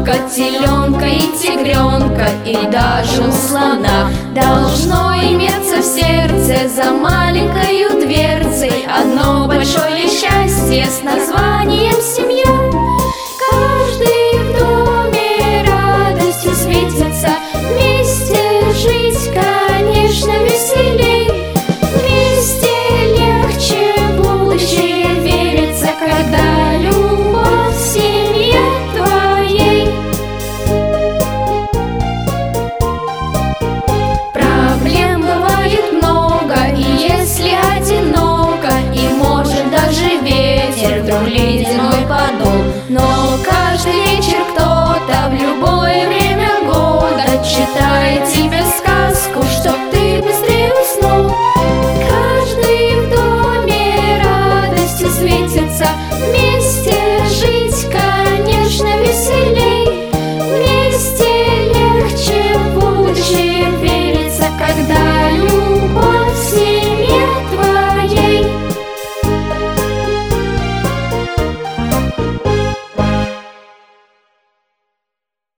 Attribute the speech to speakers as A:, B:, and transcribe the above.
A: котеленка и тигренка, и даже у слона должно иметься в сердце за маленькою дверцей одно большое счастье с названием